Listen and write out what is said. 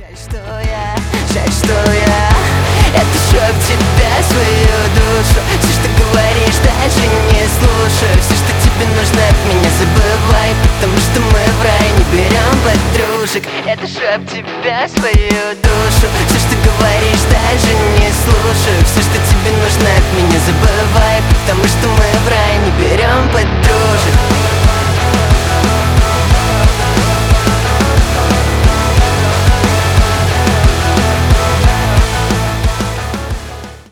Жаль, что я это шок тебя, свою душу. Все, что говоришь, даже не слушаю. Все, что тебе нужно от меня, забывай, потому что мы в рай не берем подружек. Это шок тебя, свою душу. Все, что говоришь,